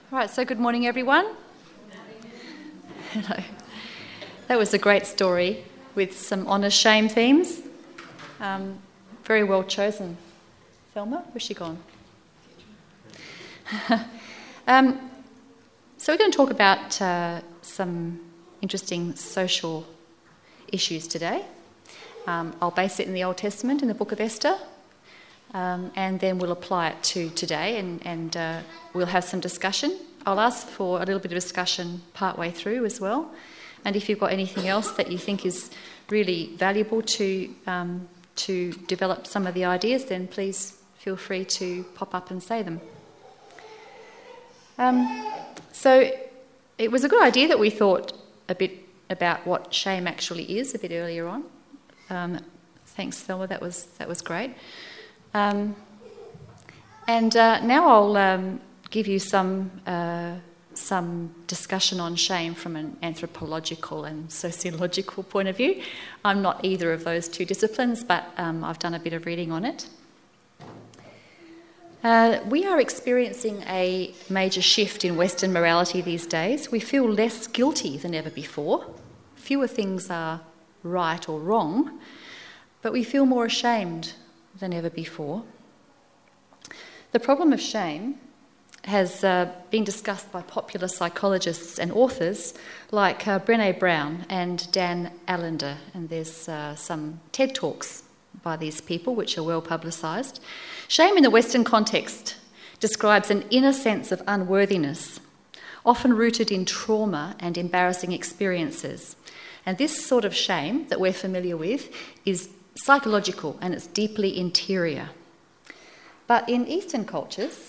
Right, so good morning, everyone. Hello. That was a great story with some honour shame themes. Very well chosen. Thelma, where's she gone? So we're going to talk about some interesting social issues today. I'll base it in the Old Testament, in the book of Esther, and then we'll apply it to today and we'll have some discussion. I'll ask for a little bit of discussion partway through as well. And if you've got anything else that you think is really valuable to develop some of the ideas, then please feel free to pop up and say them. So it was a good idea that we thought a bit about what shame actually is a bit earlier on. Thanks, Thelma, that was great. And now I'll give you some discussion on shame from an anthropological and sociological point of view. I'm not either of those two disciplines, but I've done a bit of reading on it. We are experiencing a major shift in Western morality these days. We feel less guilty than ever before. Fewer things are right or wrong, but we feel more ashamed than ever before. The problem of shame has been discussed by popular psychologists and authors like Brené Brown and Dan Allender, and there's some TED Talks by these people which are well publicised. Shame in the Western context describes an inner sense of unworthiness, often rooted in trauma and embarrassing experiences. And this sort of shame that we're familiar with is psychological and it's deeply interior. But in Eastern cultures,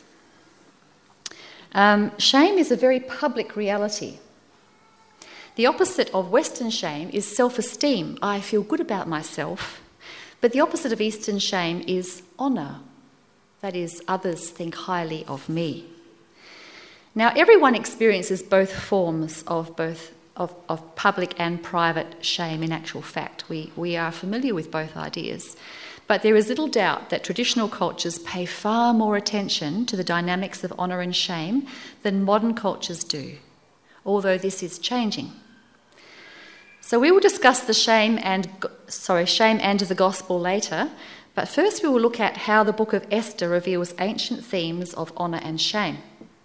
shame is a very public reality. The opposite of Western shame is self-esteem. I feel good about myself. But the opposite of Eastern shame is honour. That is, others think highly of me. Now, everyone experiences both forms of public and private shame in actual fact. We are familiar with both ideas. But there is little doubt that traditional cultures pay far more attention to the dynamics of honour and shame than modern cultures do, although this is changing. So we will discuss the shame and the gospel later, but first we will look at how the book of Esther reveals ancient themes of honour and shame.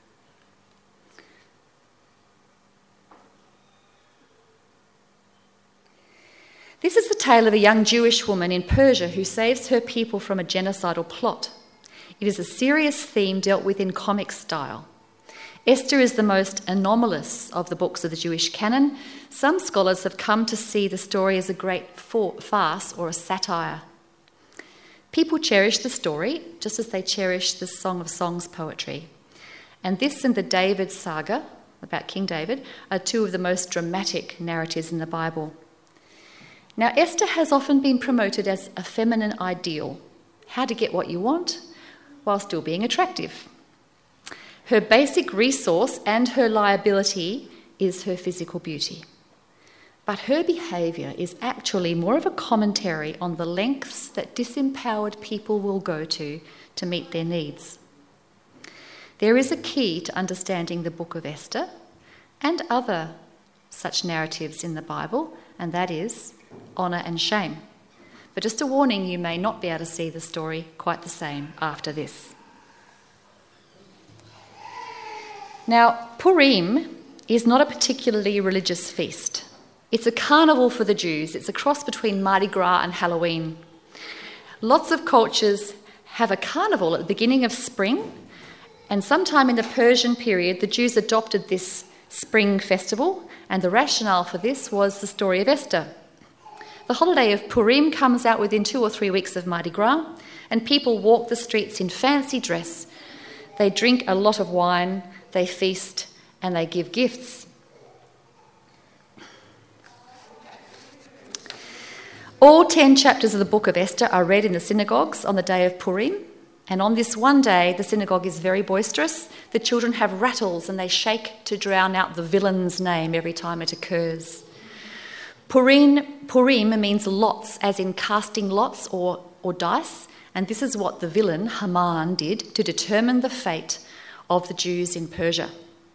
This is the tale of a young Jewish woman in Persia who saves her people from a genocidal plot. It is a serious theme dealt with in comic style. Esther is the most anomalous of the books of the Jewish canon. Some scholars have come to see the story as a great farce or a satire. People cherish the story just as they cherish the Song of Songs poetry. And this and the David saga, about King David, are two of the most dramatic narratives in the Bible. Now, Esther has often been promoted as a feminine ideal, how to get what you want while still being attractive. Her basic resource and her liability is her physical beauty. But her behaviour is actually more of a commentary on the lengths that disempowered people will go to meet their needs. There is a key to understanding the book of Esther and other such narratives in the Bible, and that is honour and shame. But just a warning, you may not be able to see the story quite the same after this. Now, Purim is not a particularly religious feast. It's a carnival for the Jews. It's a cross between Mardi Gras and Halloween. Lots of cultures have a carnival at the beginning of spring, and sometime in the Persian period, the Jews adopted this spring festival, and the rationale for this was the story of Esther. The holiday of Purim comes out within 2 or 3 weeks of Mardi Gras, and people walk the streets in fancy dress. They drink a lot of wine, they feast, and they give gifts. All 10 chapters of the book of Esther are read in the synagogues on the day of Purim, and on this one day, the synagogue is very boisterous. The children have rattles and they shake to drown out the villain's name every time it occurs. Purim means lots, as in casting lots or dice, and this is what the villain, Haman, did to determine the fate of the Jews in Persia.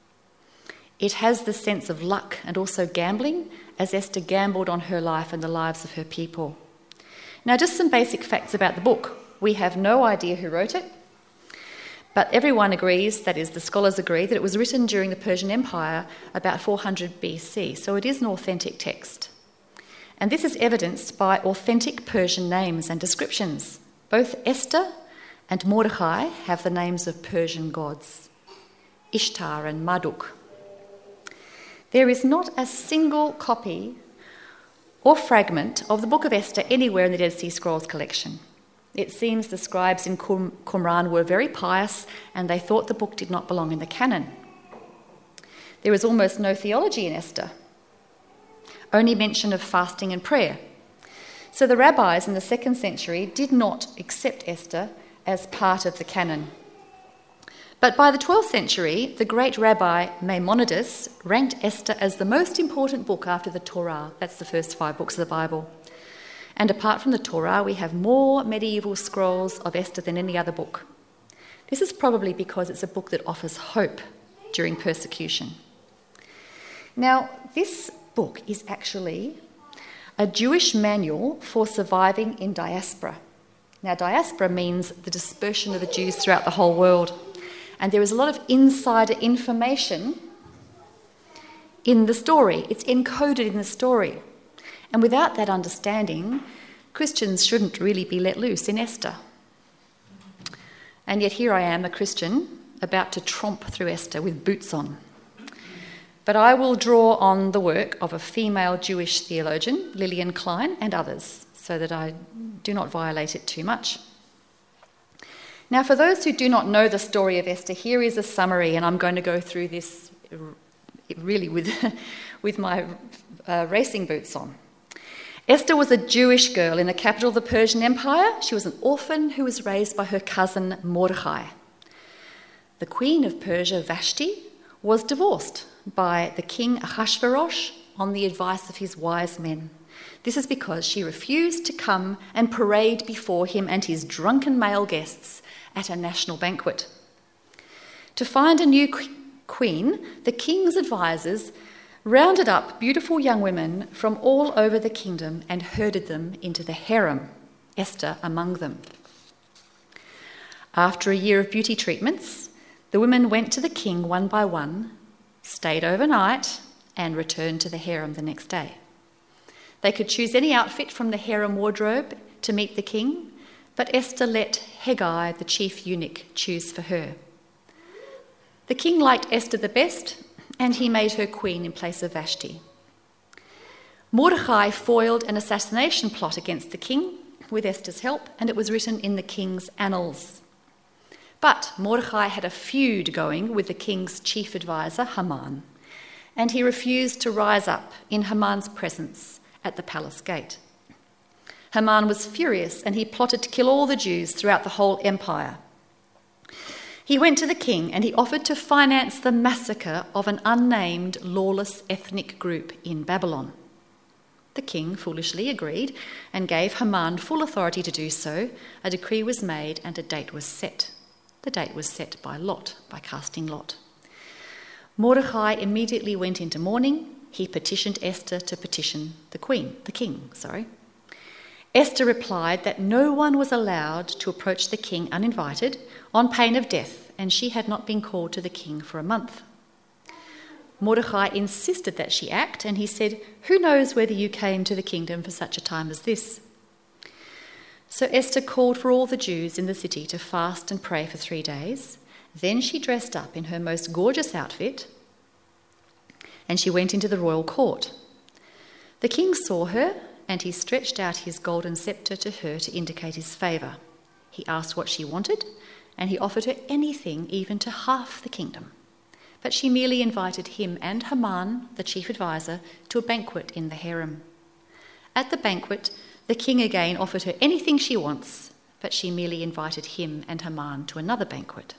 It has the sense of luck and also gambling, as Esther gambled on her life and the lives of her people. Now, just some basic facts about the book. We have no idea who wrote it, but everyone agrees, that is, the scholars agree, that it was written during the Persian Empire about 400 BC, so it is an authentic text. And this is evidenced by authentic Persian names and descriptions. Both Esther and Mordecai have the names of Persian gods, Ishtar and Marduk. There is not a single copy or fragment of the Book of Esther anywhere in the Dead Sea Scrolls collection. It seems the scribes in Qumran were very pious and they thought the book did not belong in the canon. There is almost no theology in Esther, only mention of fasting and prayer. So the rabbis in the 2nd century did not accept Esther as part of the canon. But by the 12th century, the great rabbi Maimonides ranked Esther as the most important book after the Torah. That's the first 5 books of the Bible. And apart from the Torah, we have more medieval scrolls of Esther than any other book. This is probably because it's a book that offers hope during persecution. Now, this book is actually a Jewish manual for surviving in diaspora. Now, diaspora means the dispersion of the Jews throughout the whole world. And there is a lot of insider information in the story. It's encoded in the story. And without that understanding, Christians shouldn't really be let loose in Esther. And yet here I am, a Christian, about to tromp through Esther with boots on. But I will draw on the work of a female Jewish theologian, Lillian Klein, and others, so that I do not violate it too much. Now, for those who do not know the story of Esther, here is a summary, and I'm going to go through this really with my racing boots on. Esther was a Jewish girl in the capital of the Persian Empire. She was an orphan who was raised by her cousin Mordecai. The queen of Persia, Vashti, was divorced by the king Ahasuerus on the advice of his wise men. This is because she refused to come and parade before him and his drunken male guests at a national banquet. To find a new queen, the king's advisors rounded up beautiful young women from all over the kingdom and herded them into the harem, Esther among them. After a year of beauty treatments, the women went to the king one by one, stayed overnight, and returned to the harem the next day. They could choose any outfit from the harem wardrobe to meet the king, but Esther let Hegai, the chief eunuch, choose for her. The king liked Esther the best, and he made her queen in place of Vashti. Mordecai foiled an assassination plot against the king with Esther's help, and it was written in the king's annals. But Mordecai had a feud going with the king's chief advisor, Haman, and he refused to rise up in Haman's presence at the palace gate. Haman was furious, and he plotted to kill all the Jews throughout the whole empire. He went to the king and he offered to finance the massacre of an unnamed lawless ethnic group in Babylon. The king foolishly agreed and gave Haman full authority to do so. A decree was made and a date was set. The date was set by lot, by casting lot. Mordecai immediately went into mourning. He petitioned Esther to petition the king. Esther replied that no one was allowed to approach the king uninvited on pain of death, and she had not been called to the king for a month. Mordecai insisted that she act, and he said, "Who knows whether you came to the kingdom for such a time as this?" So Esther called for all the Jews in the city to fast and pray for 3 days. Then she dressed up in her most gorgeous outfit, and she went into the royal court. The king saw her, and he stretched out his golden sceptre to her to indicate his favour. He asked what she wanted, and he offered her anything, even to half the kingdom. But she merely invited him and Haman, the chief advisor, to a banquet in the harem. At the banquet, the king again offered her anything she wants, but she merely invited him and Haman to another banquet.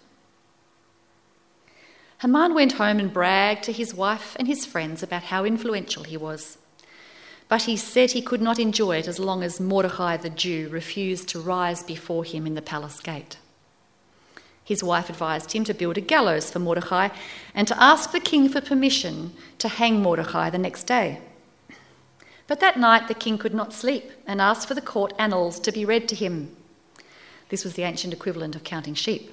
Haman went home and bragged to his wife and his friends about how influential he was. But he said he could not enjoy it as long as Mordecai the Jew refused to rise before him in the palace gate. His wife advised him to build a gallows for Mordecai and to ask the king for permission to hang Mordecai the next day. But that night the king could not sleep and asked for the court annals to be read to him. This was the ancient equivalent of counting sheep.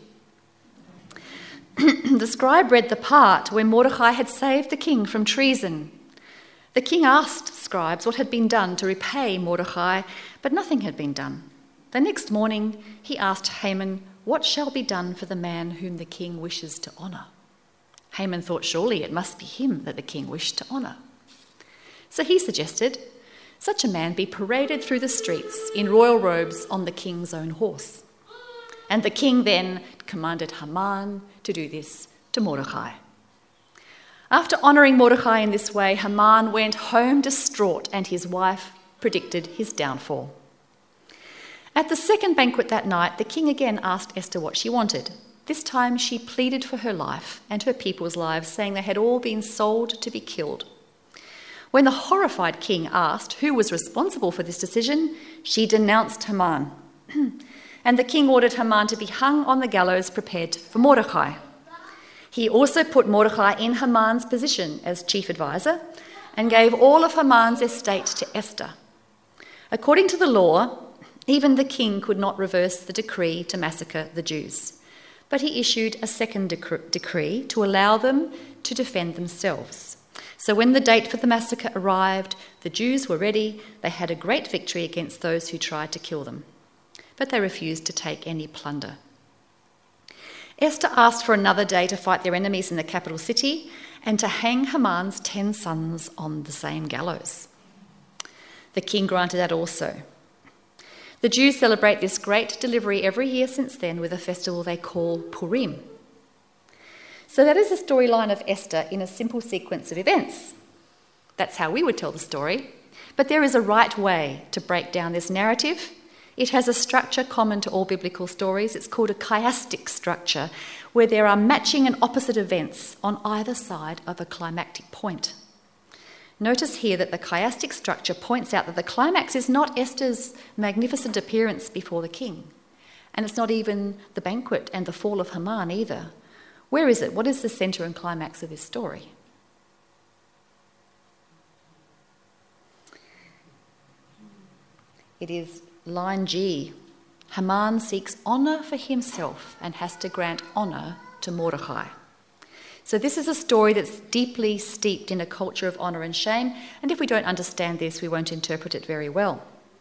The scribe read the part where Mordecai had saved the king from treason. The king asked the scribes what had been done to repay Mordecai, but nothing had been done. The next morning he asked Haman, "What shall be done for the man whom the king wishes to honour?" Haman thought surely it must be him that the king wished to honour. So he suggested such a man be paraded through the streets in royal robes on the king's own horse. And the king then commanded Haman to do this to Mordecai. After honouring Mordecai in this way, Haman went home distraught, and his wife predicted his downfall. At the second banquet that night, the king again asked Esther what she wanted. This time she pleaded for her life and her people's lives, saying they had all been sold to be killed. When the horrified king asked who was responsible for this decision, she denounced Haman. And the king ordered Haman to be hung on the gallows prepared for Mordecai. He also put Mordecai in Haman's position as chief advisor and gave all of Haman's estate to Esther. According to the law, even the king could not reverse the decree to massacre the Jews, but he issued a second decree to allow them to defend themselves. So when the date for the massacre arrived, the Jews were ready. They had a great victory against those who tried to kill them, but they refused to take any plunder. Esther asked for another day to fight their enemies in the capital city and to hang Haman's 10 sons on the same gallows. The king granted that also. The Jews celebrate this great delivery every year since then with a festival they call Purim. So that is the storyline of Esther in a simple sequence of events. That's how we would tell the story. But there is a right way to break down this narrative. It has a structure common to all biblical stories. It's called a chiastic structure, where there are matching and opposite events on either side of a climactic point. Notice here that the chiastic structure points out that the climax is not Esther's magnificent appearance before the king, and it's not even the banquet and the fall of Haman either. Where is it? What is the centre and climax of this story? It is line G. Haman seeks honour for himself and has to grant honour to Mordecai. So this is a story that's deeply steeped in a culture of honour and shame, and if we don't understand this, we won't interpret it very well.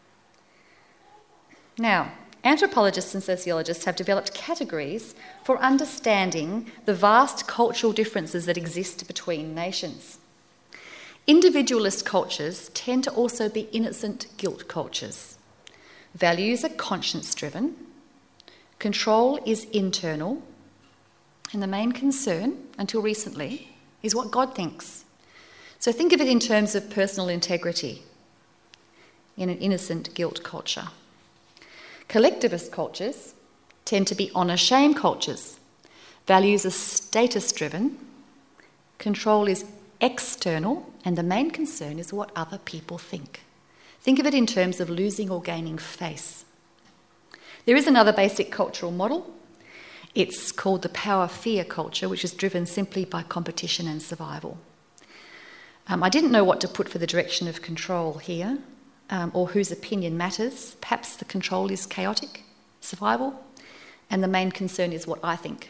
Now, anthropologists and sociologists have developed categories for understanding the vast cultural differences that exist between nations. Individualist cultures tend to also be innocent guilt cultures. Values are conscience-driven, control is internal, and the main concern, until recently, is what God thinks. So think of it in terms of personal integrity in an innocent guilt culture. Collectivist cultures tend to be honour-shame cultures. Values are status-driven, control is external, and the main concern is what other people think. Think of it in terms of losing or gaining face. There is another basic cultural model. It's called the power-fear culture, which is driven simply by competition and survival. I didn't know what to put for the direction of control here, or whose opinion matters. Perhaps the control is chaotic, survival, and the main concern is what I think.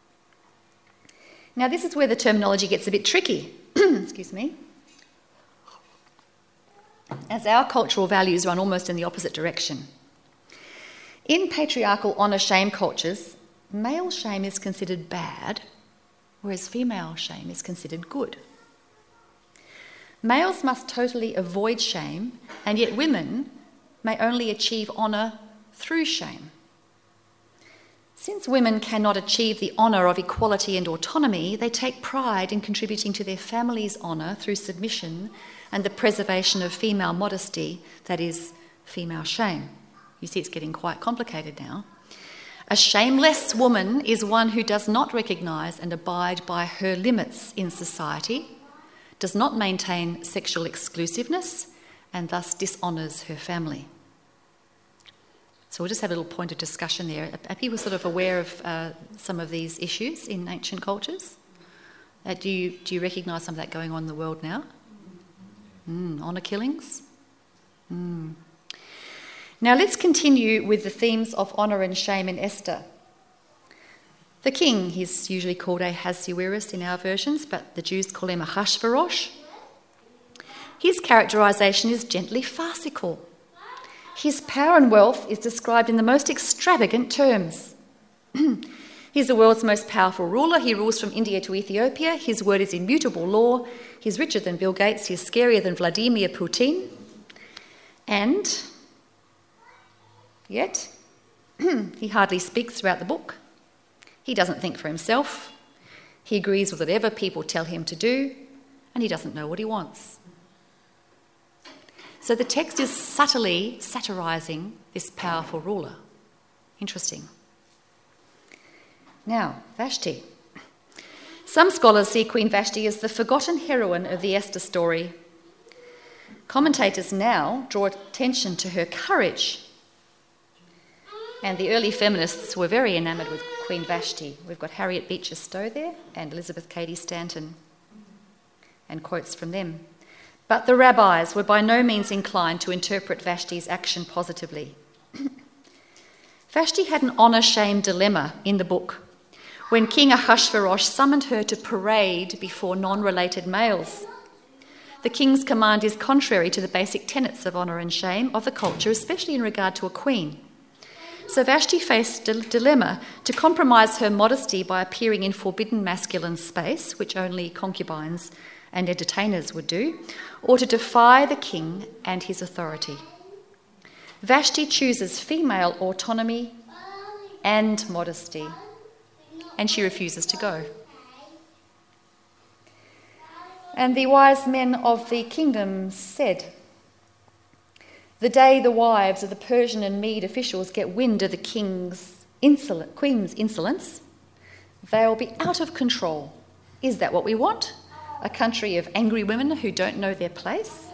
Now, this is where the terminology gets a bit tricky. Excuse me. As our cultural values run almost in the opposite direction. In patriarchal honour-shame cultures, male shame is considered bad, whereas female shame is considered good. Males must totally avoid shame, and yet women may only achieve honour through shame. Since women cannot achieve the honour of equality and autonomy, they take pride in contributing to their family's honour through submission and the preservation of female modesty, that is, female shame. You see, it's getting quite complicated now. A shameless woman is one who does not recognise and abide by her limits in society, does not maintain sexual exclusiveness, and thus dishonours her family. So we'll just have a little point of discussion there. Are people sort of aware of some of these issues in ancient cultures? Do you recognise some of that going on in the world now? Honour killings? Now let's continue with the themes of honour and shame in Esther. The king, he's usually called Ahasuerus in our versions, but the Jews call him Ahasuerus. His characterisation is gently farcical. His power and wealth is described in the most extravagant terms. He's the world's most powerful ruler. He rules from India to Ethiopia. His word is immutable law. He's richer than Bill Gates. He's scarier than Vladimir Putin. And yet, he hardly speaks throughout the book. He doesn't think for himself. He agrees with whatever people tell him to do, and he doesn't know what he wants. So the text is subtly satirising this powerful ruler. Interesting. Now, Vashti. Some scholars see Queen Vashti as the forgotten heroine of the Esther story. Commentators now draw attention to her courage. And the early feminists were very enamoured with Queen Vashti. We've got Harriet Beecher Stowe there and Elizabeth Cady Stanton, and quotes from them. But the rabbis were by no means inclined to interpret Vashti's action positively. Vashti had an honour-shame dilemma in the book when King Ahasuerus summoned her to parade before non-related males. The king's command is contrary to the basic tenets of honour and shame of the culture, especially in regard to a queen. So Vashti faced a dilemma to compromise her modesty by appearing in forbidden masculine space, which only concubines and entertainers would do, or to defy the king and his authority. Vashti chooses female autonomy and modesty, and she refuses to go. And the wise men of the kingdom said, "The day the wives of the Persian and Mede officials get wind of the queen's insolence, they'll be out of control. Is that what we want? A country of angry women who don't know their place?"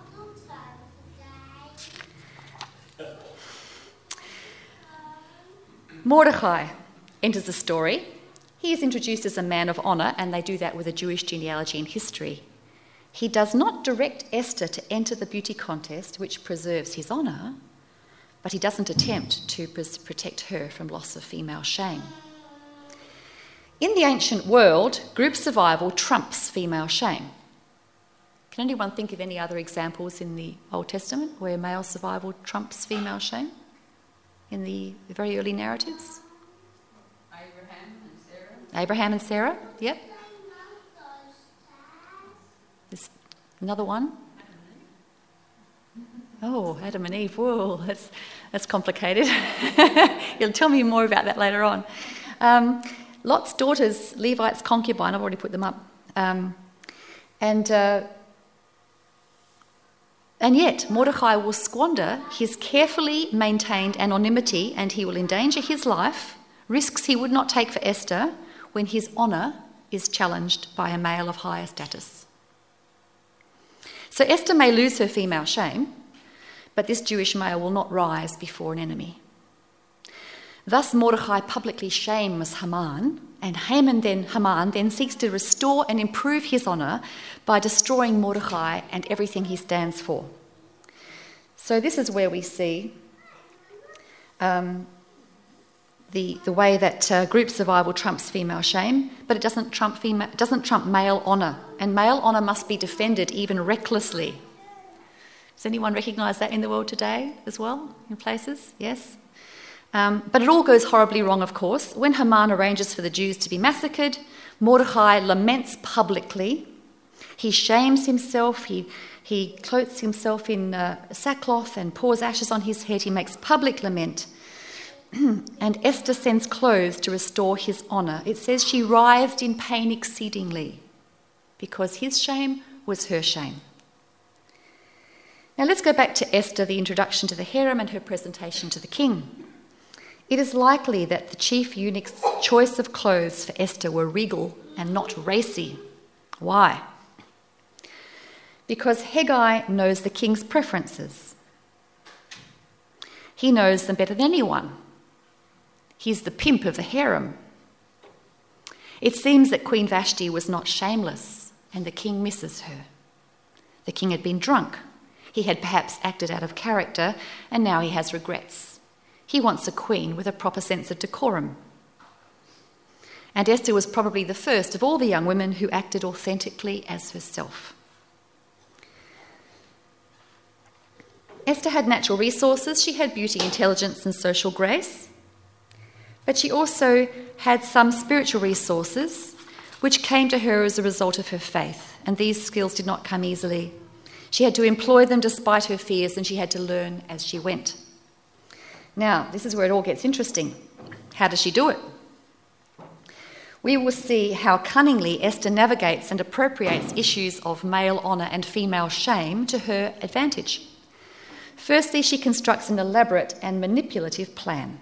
Mordecai enters the story. He is introduced as a man of honour, and they do that with a Jewish genealogy and history. He does not direct Esther to enter the beauty contest, which preserves his honour, but he doesn't attempt to protect her from loss of female shame. In the ancient world, group survival trumps female shame. Can anyone think of any other examples in the Old Testament where male survival trumps female shame in the very early narratives? Abraham and Sarah, yep. There's another one. Oh, Adam and Eve, whoa, that's complicated. You'll tell me more about that later on. Lot's daughters, Levite's concubine, I've already put them up. And yet, Mordecai will squander his carefully maintained anonymity, and he will endanger his life, risks he would not take for Esther, when his honour is challenged by a male of higher status. So Esther may lose her female shame, but this Jewish male will not rise before an enemy. Thus Mordecai publicly shames Haman, and Haman then seeks to restore and improve his honour by destroying Mordecai and everything he stands for. So this is where we see the way that group survival trumps female shame, but it doesn't trump male honour, and male honour must be defended even recklessly. Does anyone recognise that in the world today as well, in places? Yes? But it all goes horribly wrong, of course. When Haman arranges for the Jews to be massacred, Mordecai laments publicly. He shames himself, he clothes himself in sackcloth and pours ashes on his head. He makes public lament. And Esther sends clothes to restore his honour. It says she writhed in pain exceedingly because his shame was her shame. Now let's go back to Esther, the introduction to the harem and her presentation to the king. It is likely that the chief eunuch's choice of clothes for Esther were regal and not racy. Why? Because Hegai knows the king's preferences. He knows them better than anyone. He's the pimp of the harem. It seems that Queen Vashti was not shameless, and the king misses her. The king had been drunk. He had perhaps acted out of character, and now he has regrets. He wants a queen with a proper sense of decorum. And Esther was probably the first of all the young women who acted authentically as herself. Esther had natural resources. She had beauty, intelligence, and social grace. But she also had some spiritual resources which came to her as a result of her faith, and these skills did not come easily. She had to employ them despite her fears, and she had to learn as she went. Now, this is where it all gets interesting. How does she do it? We will see how cunningly Esther navigates and appropriates issues of male honour and female shame to her advantage. Firstly, she constructs an elaborate and manipulative plan.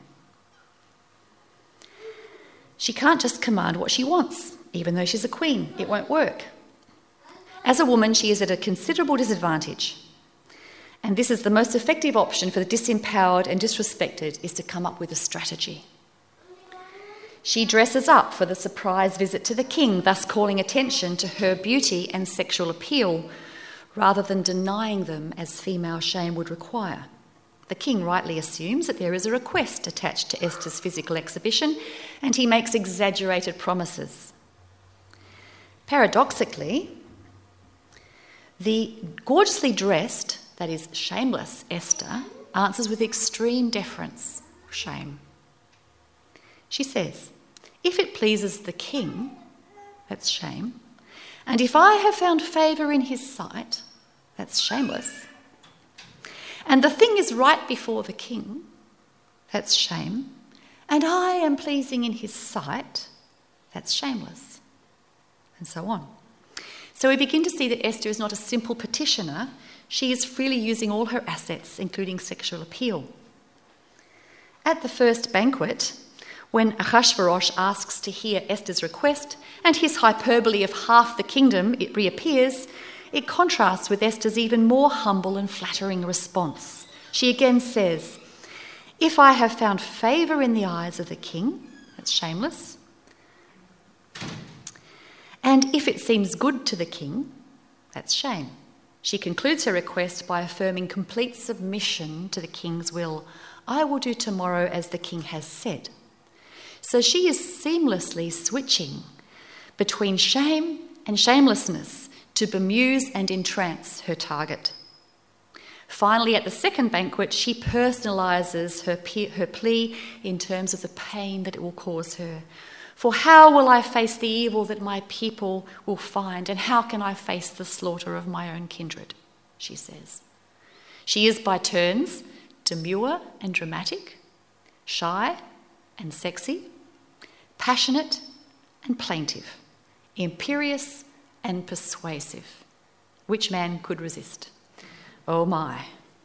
She can't just command what she wants, even though she's a queen. It won't work. As a woman, she is at a considerable disadvantage. And this is the most effective option for the disempowered and disrespected, is to come up with a strategy. She dresses up for the surprise visit to the king, thus calling attention to her beauty and sexual appeal, rather than denying them as female shame would require. The king rightly assumes that there is a request attached to Esther's physical exhibition, and he makes exaggerated promises. Paradoxically, the gorgeously dressed, that is shameless Esther, answers with extreme deference, shame. She says, "If it pleases the king," that's shame, "and if I have found favour in his sight," that's shameless, "and the thing is right before the king," that's shame, "and I am pleasing in his sight," that's shameless, and so on. So we begin to see that Esther is not a simple petitioner. She is freely using all her assets, including sexual appeal. At the first banquet, when Ahasuerus asks to hear Esther's request and his hyperbole of half the kingdom it reappears, it contrasts with Esther's even more humble and flattering response. She again says, "If I have found favour in the eyes of the king," that's shameless, "and if it seems good to the king," that's shame. She concludes her request by affirming complete submission to the king's will. "I will do tomorrow as the king has said." So she is seamlessly switching between shame and shamelessness to bemuse and entrance her target. Finally, at the second banquet, she personalises her plea in terms of the pain that it will cause her. "For how will I face the evil that my people will find, and how can I face the slaughter of my own kindred?" she says. She is by turns demure and dramatic, shy and sexy, passionate and plaintive, imperious and persuasive. Which man could resist? Oh my,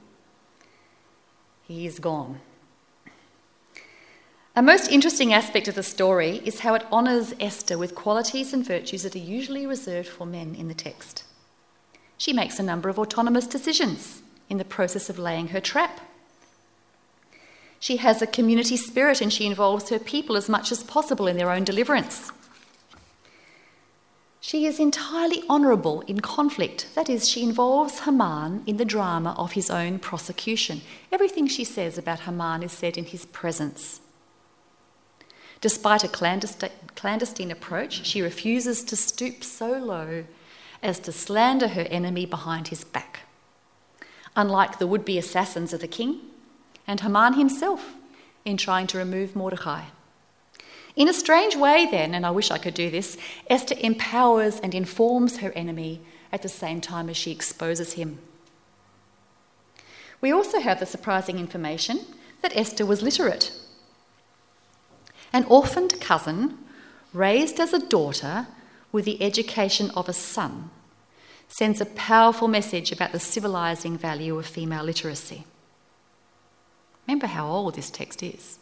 he is gone. A most interesting aspect of the story is how it honours Esther with qualities and virtues that are usually reserved for men in the text. She makes a number of autonomous decisions in the process of laying her trap. She has a community spirit, and she involves her people as much as possible in their own deliverance. She is entirely honourable in conflict. That is, she involves Haman in the drama of his own prosecution. Everything she says about Haman is said in his presence. Despite a clandestine approach, she refuses to stoop so low as to slander her enemy behind his back. Unlike the would-be assassins of the king and Haman himself in trying to remove Mordecai. In a strange way then, and I wish I could do this, Esther empowers and informs her enemy at the same time as she exposes him. We also have the surprising information that Esther was literate. An orphaned cousin, raised as a daughter with the education of a son, sends a powerful message about the civilising value of female literacy. Remember how old this text is.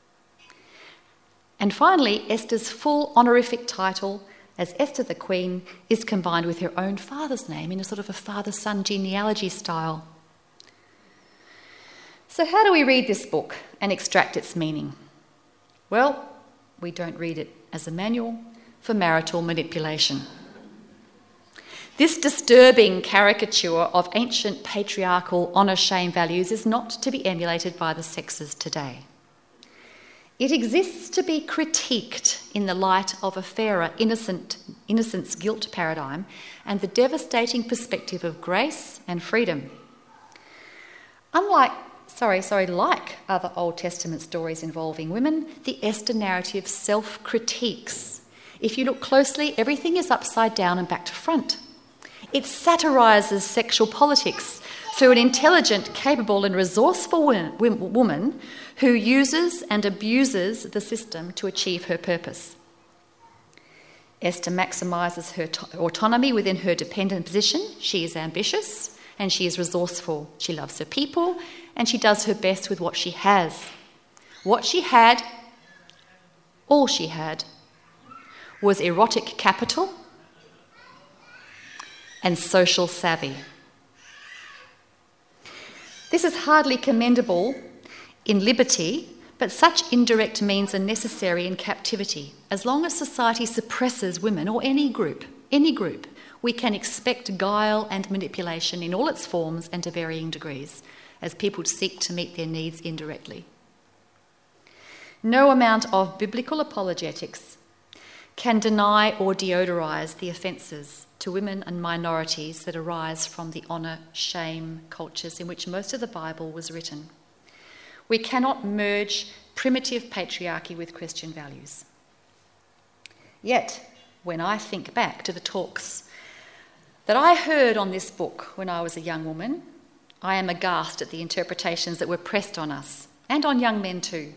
And finally, Esther's full honorific title as Esther the Queen is combined with her own father's name in a sort of a father-son genealogy style. So how do we read this book and extract its meaning? Well, we don't read it as a manual for marital manipulation. This disturbing caricature of ancient patriarchal honour-shame values is not to be emulated by the sexes today. It exists to be critiqued in the light of a fairer innocence guilt paradigm and the devastating perspective of grace and freedom. Like other Old Testament stories involving women, the Esther narrative self-critiques. If you look closely, everything is upside down and back to front. It satirises sexual politics through an intelligent, capable and resourceful woman who uses and abuses the system to achieve her purpose. Esther maximises her autonomy within her dependent position. She is ambitious and she is resourceful. She loves her people and she does her best with what she has. What she had, all she had, was erotic capital and social savvy. This is hardly commendable in liberty, but such indirect means are necessary in captivity. As long as society suppresses women, or any group, we can expect guile and manipulation in all its forms and to varying degrees, as people seek to meet their needs indirectly. No amount of biblical apologetics can deny or deodorise the offences to women and minorities that arise from the honour-shame cultures in which most of the Bible was written. We cannot merge primitive patriarchy with Christian values. Yet, when I think back to the talks that I heard on this book when I was a young woman, I am aghast at the interpretations that were pressed on us, and on young men too.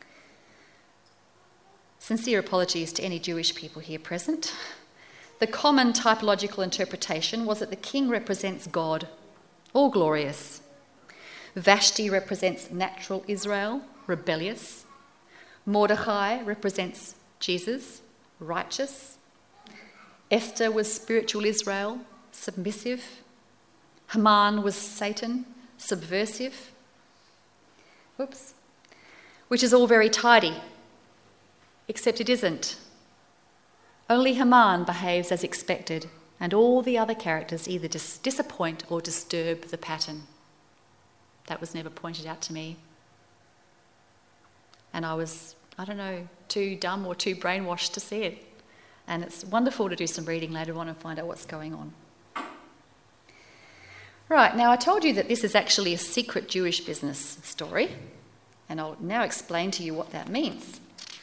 Sincere apologies to any Jewish people here present. The common typological interpretation was that the king represents God, all glorious. Vashti represents natural Israel, rebellious. Mordecai represents Jesus, righteous. Esther was spiritual Israel, submissive. Haman was Satan, subversive. Which is all very tidy, except it isn't. Only Haman behaves as expected, and all the other characters either disappoint or disturb the pattern. That was never pointed out to me. And I was, too dumb or too brainwashed to see it. And it's wonderful to do some reading later on and find out what's going on. Right, now I told you that this is actually a secret Jewish business story, and I'll now explain to you what that means.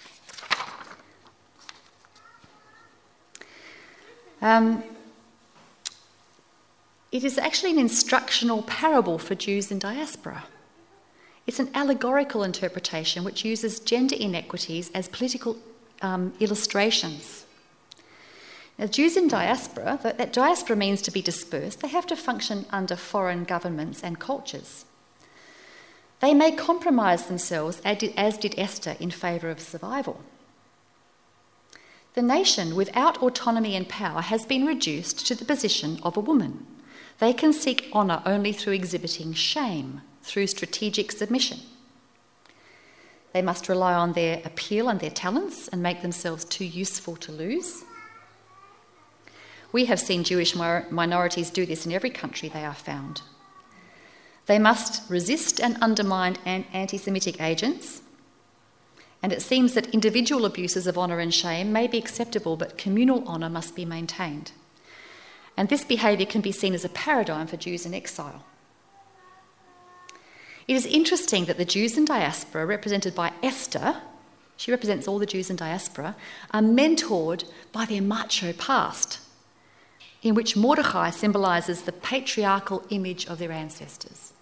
It is actually an instructional parable for Jews in diaspora. It's an allegorical interpretation which uses gender inequities as political illustrations. Now, Jews in diaspora, that diaspora means to be dispersed, they have to function under foreign governments and cultures. They may compromise themselves, as did Esther, in favour of survival. The nation, without autonomy and power, has been reduced to the position of a woman. They can seek honour only through exhibiting shame, through strategic submission. They must rely on their appeal and their talents and make themselves too useful to lose. We have seen Jewish minorities do this in every country they are found. They must resist and undermine anti-Semitic agents, and it seems that individual abuses of honour and shame may be acceptable, but communal honour must be maintained. And this behaviour can be seen as a paradigm for Jews in exile. It is interesting that the Jews in diaspora, represented by Esther, she represents all the Jews in diaspora, are mentored by their macho past, in which Mordecai symbolises the patriarchal image of their ancestors.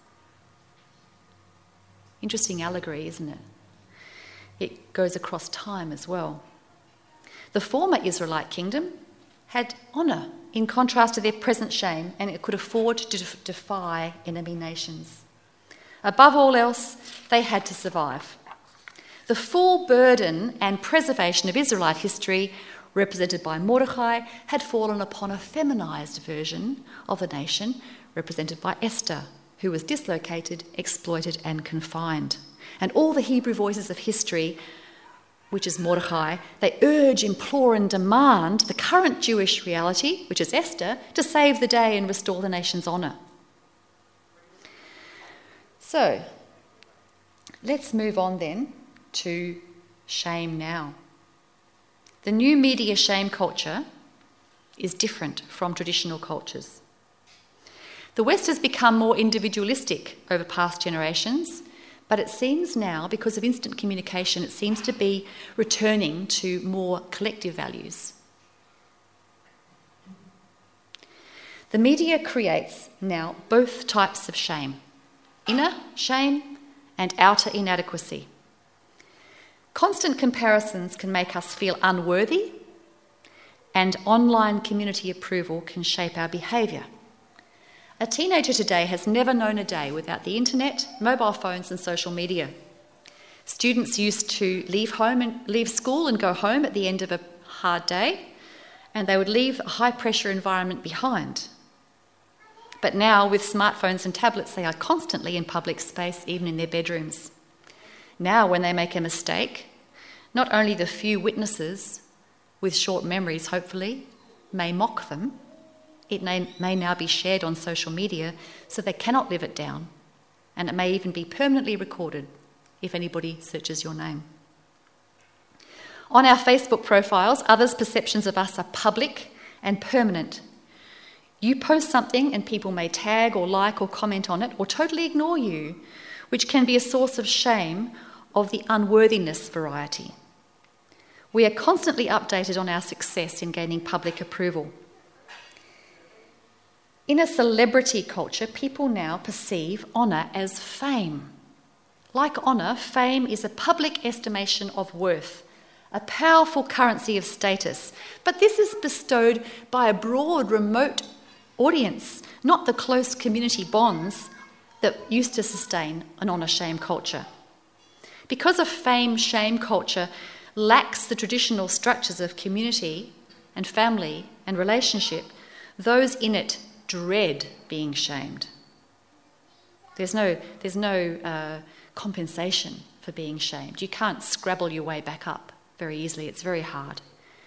Interesting allegory, isn't it? It goes across time as well. The former Israelite kingdom had honour in contrast to their present shame, and it could afford to defy enemy nations. Above all else, they had to survive. The full burden and preservation of Israelite history, represented by Mordecai, had fallen upon a feminised version of the nation, represented by Esther, who was dislocated, exploited and confined. And all the Hebrew voices of history, which is Mordecai, they urge, implore and demand the current Jewish reality, which is Esther, to save the day and restore the nation's honour. So, let's move on then to shame now. The new media shame culture is different from traditional cultures. The West has become more individualistic over past generations, but it seems now, because of instant communication, it seems to be returning to more collective values. The media creates now both types of shame, inner shame and outer inadequacy. Constant comparisons can make us feel unworthy, and online community approval can shape our behaviour. A teenager today has never known a day without the internet, mobile phones and social media. Students used to leave school and go home at the end of a hard day, and they would leave a high-pressure environment behind. But now, with smartphones and tablets, they are constantly in public space, even in their bedrooms. Now, when they make a mistake, not only the few witnesses, with short memories hopefully, may mock them, it may now be shared on social media so they cannot live it down, and it may even be permanently recorded if anybody searches your name. On our Facebook profiles, others' perceptions of us are public and permanent. You post something and people may tag or like or comment on it or totally ignore you, which can be a source of shame of the unworthiness variety. We are constantly updated on our success in gaining public approval. In a celebrity culture, people now perceive honour as fame. Like honour, fame is a public estimation of worth, a powerful currency of status. But this is bestowed by a broad, remote audience, not the close community bonds that used to sustain an honour-shame culture. Because a fame-shame culture lacks the traditional structures of community and family and relationship, those in it dread being shamed. There's no compensation for being shamed. You can't scrabble your way back up very easily. It's very hard.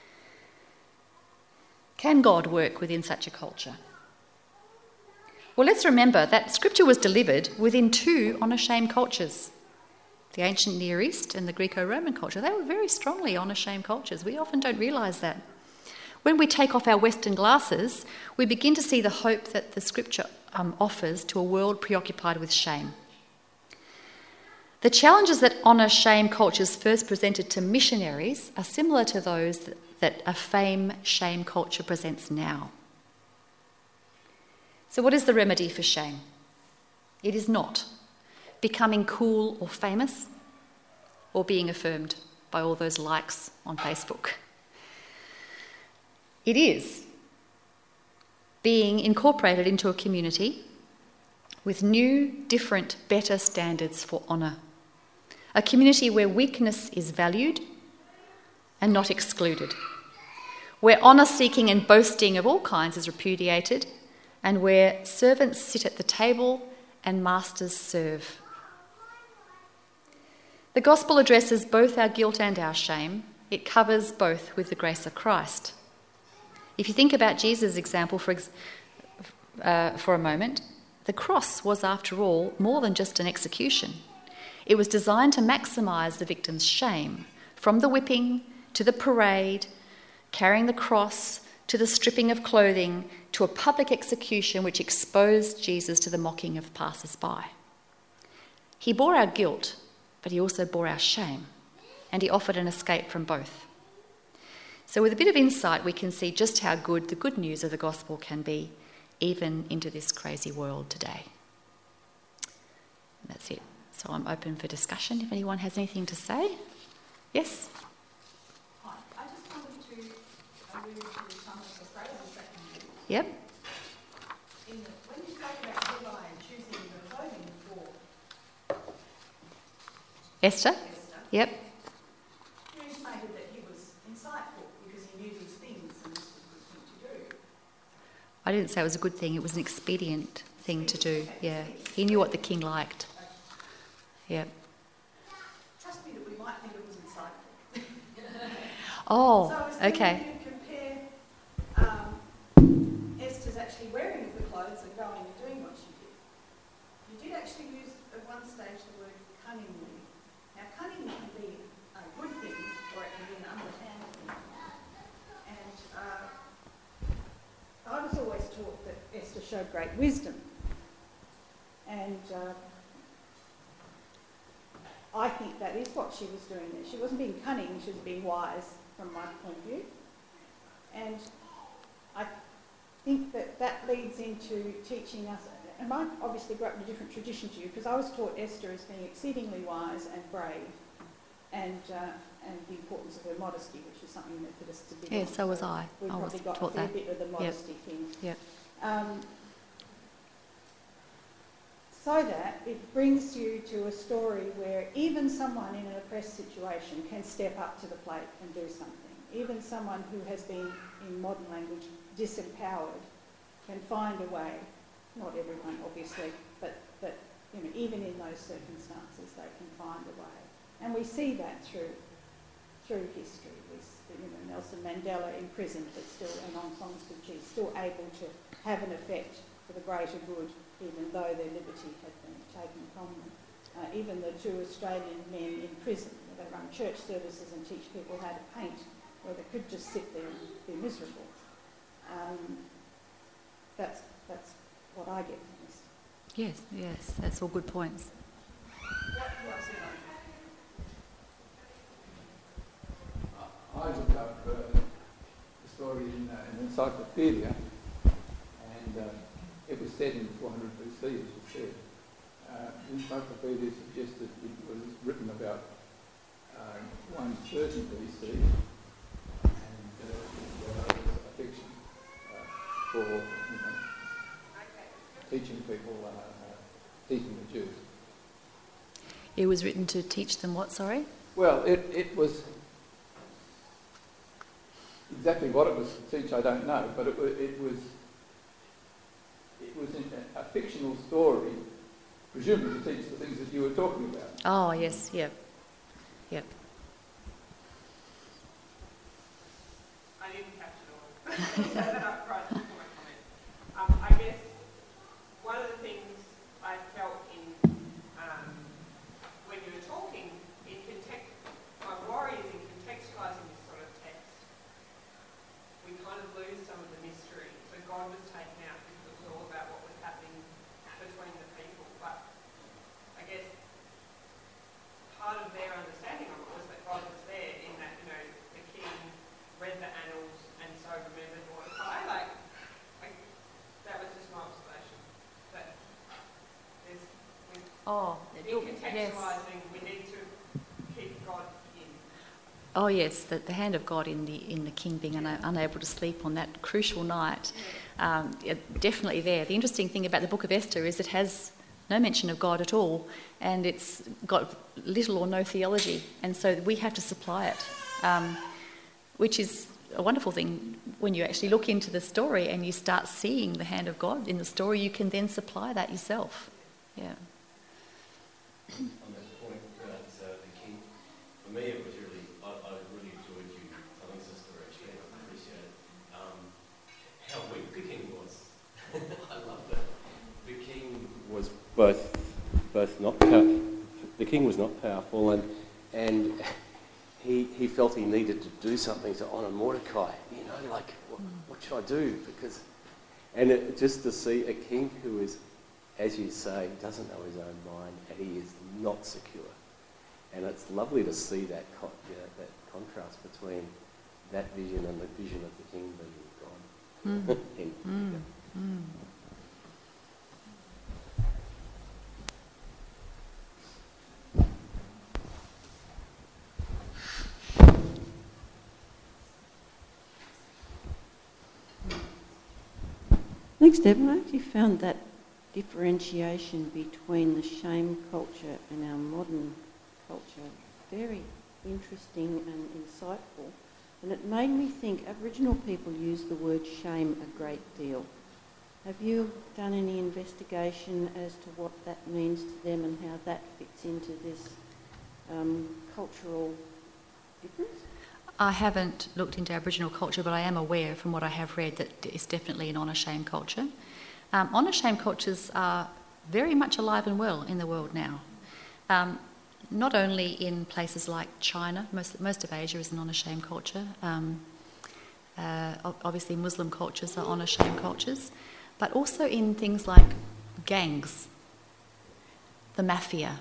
Can God work within such a culture? Well, let's remember that Scripture was delivered within two honour-shame cultures. The ancient Near East and the Greco-Roman culture, they were very strongly honour-shame cultures. We often don't realise that. When we take off our Western glasses, we begin to see the hope that the Scripture offers to a world preoccupied with shame. The challenges that honour-shame cultures first presented to missionaries are similar to those that a fame-shame culture presents now. So what is the remedy for shame? It is not becoming cool or famous or being affirmed by all those likes on Facebook. It is being incorporated into a community with new, different, better standards for honour. A community where weakness is valued and not excluded. Where honour-seeking and boasting of all kinds is repudiated, and where servants sit at the table and masters serve. The gospel addresses both our guilt and our shame. It covers both with the grace of Christ. If you think about Jesus' example for a moment, the cross was, after all, more than just an execution. It was designed to maximise the victim's shame, from the whipping to the parade, carrying the cross, to the stripping of clothing, to a public execution which exposed Jesus to the mocking of passers-by. He bore our guilt, but he also bore our shame, and he offered an escape from both. So with a bit of insight, we can see just how good the good news of the gospel can be, even into this crazy world today. And that's it. So I'm open for discussion. If anyone has anything to say. Yes? Hi. I just wanted to allude to some of the phrases that you used. Yep. When you spoke about Levi and choosing the clothing for Esther? Yep. you intimated that he was insightful because he knew these things and this was a good thing to do. I didn't say it was a good thing, it was an expedient thing to do. Yeah. He knew what the king liked. Yeah. Trust me that we might think it was insightful. Oh, So I was okay. thinking you compare Esther's actually wearing of the clothes and going and doing what she did. You did actually use at one stage the word cunningly. Now cunning can be a good thing or it can be an underhanded thing. And I was always taught that Esther showed great wisdom. And I think that is what she was doing there. She wasn't being cunning, she was being wise from my point of view. And I think that that leads into teaching us, and I obviously grew up in a different tradition to you, because I was taught Esther as being exceedingly wise and brave, and the importance of her modesty, which is something Methodists are big on. Yeah, so was I. We've I probably was got a taught fair that. bit of the modesty thing. Yep. So that it brings you to a story where even someone in an oppressed situation can step up to the plate and do something. Even someone who has been, in modern language, disempowered can find a way, not everyone obviously, but you know, even in those circumstances they can find a way. And we see that through history. You know, Nelson Mandela imprisoned, but still, and Aung San Suu Kyi, still able to have an effect for the greater good, even though their liberty had been taken from them. Even the two Australian men in prison, where they run church services and teach people how to paint, where they could just sit there and be miserable. That's what I get from this. Yes, that's all good points. What's it like? I looked up the story in an encyclopedia, and it was set in 400 BC, as you said. The encyclopedia suggested it was written about 130 BC, and it was a fiction for teaching people, teaching the Jews. It was written to teach them what, sorry? Well, it was exactly what it was to teach, I don't know, but it was a fictional story, presumably to teach the things that you were talking about. Oh, yes, yep. I didn't catch it all. So that up front before my comment. I guess one of the things I felt in when you were talking, my worry is in contextualising this sort of text, we kind of lose some of the mystery. So God was taken out because it was all about what was happening between the people. But I guess part of their understanding of it was that God was there in that, you know, the king read the annals and so remembered Mordecai. That was just my observation. That there's, in contextualising, we need to keep God in. Oh yes, the hand of God in the king being unable to sleep on that crucial night, definitely there. The interesting thing about the Book of Esther is it has no mention of God at all, and it's got little or no theology, and so we have to supply it, which is a wonderful thing. When you actually look into the story and you start seeing the hand of God in the story, you can then supply that yourself. Yeah. On that point about the king, for me it was really, I really enjoyed you telling Sister actually, and I appreciate how weak the king was. I love that. The king was both not powerful. The king was not powerful, and he felt he needed to do something to honour Mordecai. You know, like what should I do? Just to see a king who is, as you say, doesn't know his own mind, and he is not secure. And it's lovely to see that that contrast between that vision and the vision of the king being God. Thanks, Deb. I actually found that differentiation between the shame culture and our modern culture very interesting and insightful. And it made me think Aboriginal people use the word shame a great deal. Have you done any investigation as to what that means to them and how that fits into this cultural difference? I haven't looked into Aboriginal culture, but I am aware from what I have read that it's definitely an honour-shame culture. Honour-shame cultures are very much alive and well in the world now. Not only in places like China, most of Asia is an honour-shame culture. Obviously Muslim cultures are honour-shame cultures, but also in things like gangs, the mafia.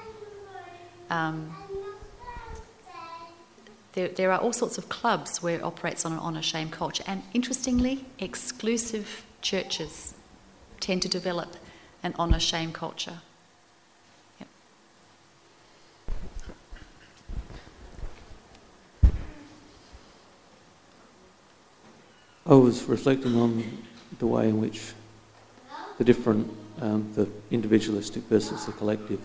There are all sorts of clubs where it operates on an honour-shame culture, and interestingly, exclusive churches tend to develop an honour-shame culture. Yep. I was reflecting on the way in which the different, the individualistic versus the collective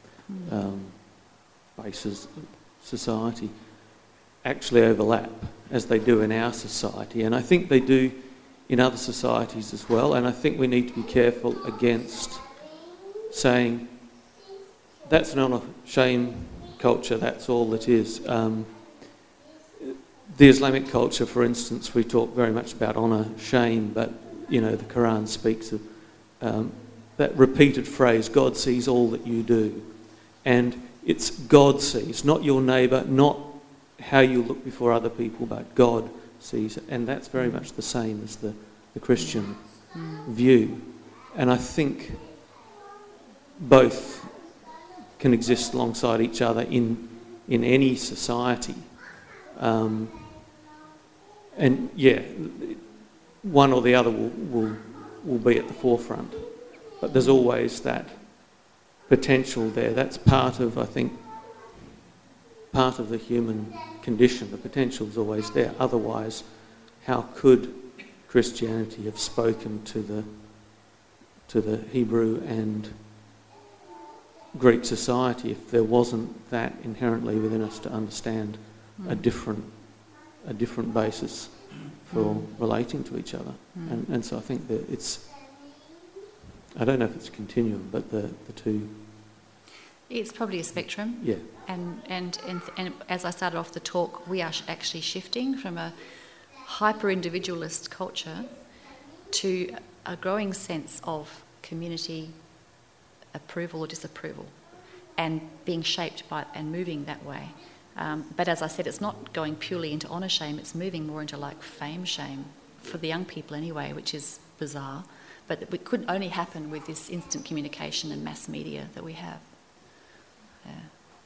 bases of society actually overlap, as they do in our society, and I think they do in other societies as well, and I think we need to be careful against saying that's an honour-shame culture, that's all it is. The Islamic culture, for instance, we talk very much about honour, shame, but, you know, the Quran speaks of that repeated phrase, God sees all that you do. And it's God sees, not your neighbour, not how you look before other people, but God sees it. And that's very much the same as the Christian view. And I think both can exist alongside each other in any society. And yeah, one or the other will be at the forefront. But there's always that potential there. That's part of, I think, part of the human condition. The potential is always there. Otherwise, how could Christianity have spoken to the Hebrew and Greek society if there wasn't that inherently within us to understand a different basis for relating to each other? And so I think that it's, I don't know if it's a continuum, but the two. It's probably a spectrum. Yeah. And as I started off the talk, we are actually shifting from a hyper-individualist culture to a growing sense of community approval or disapproval, and being shaped by and moving that way. But as I said, it's not going purely into honour shame, it's moving more into like fame shame, for the young people anyway, which is bizarre. But it could only happen with this instant communication and mass media that we have. Yeah.